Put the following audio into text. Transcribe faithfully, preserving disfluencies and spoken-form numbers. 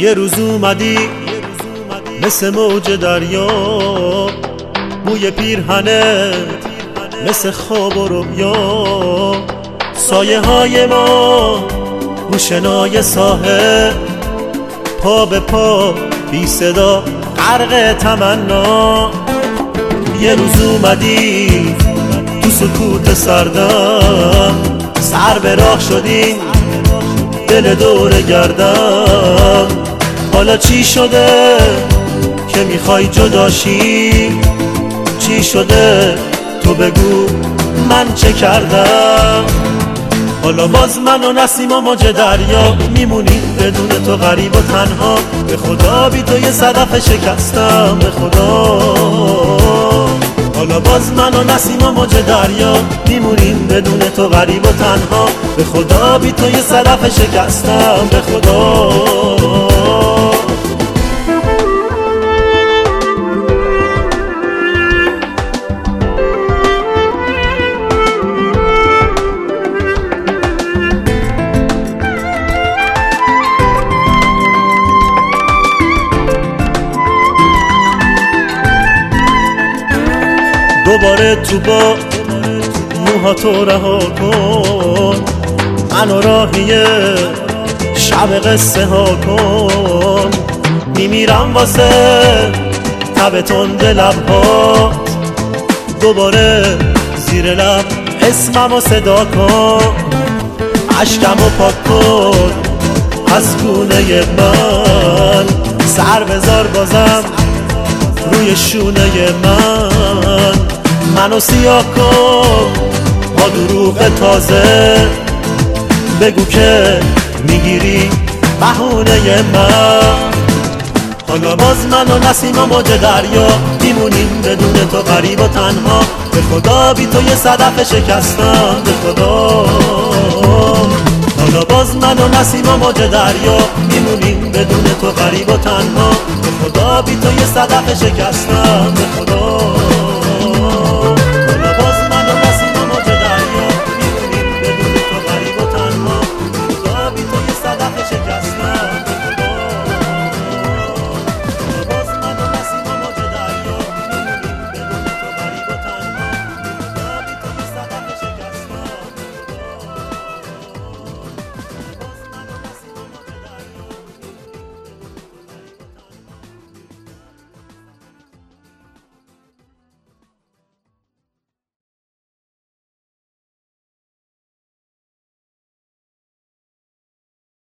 یه روز اومدی مثل موج دریا، بوی پیرهنت مثل خواب و رویا، سایه های ما روشنای ساحل، پا به پا بی صدا غرق تمنا. یه روز اومدی تو سکوت سردم، سر به راه شدی دل دور گردم. حالا چی شده که میخوای جداشی؟ چی شده تو بگو من چه کردم؟ حالا باز من و نسیم و موج دریا میمونیم بدون تو غریب و تنها. به خدا بی تو یه صدف شکستم، به خدا. حالا باز من و نسیم و موج دریا میمونیم بدون تو غریب و تنها. به خدا بی تو یه صدف شکستم، به خدا. دوباره تو با موها تو رها کن، منو راهی شب قصه ها کن. میمیرم واسه تب تند لبها، دوباره زیر لب اسممو صدا کن. عشقمو پاک کن از گونه من، سر بذار بازم روی شونه من. منو سیاه کن با دروغ تازه، بگو که میگیری بهونه من. حالا باز من و نسیم و موج دریا میمونیم بدون تو غریب و تنها. به خدا بی تو یه صدف شکستم، به خدا. حالا باز من و نسیم و موج دریا میمونیم بدون تو غریب و تنها. به خدا بی تو یه صدف شکستم، به خدا.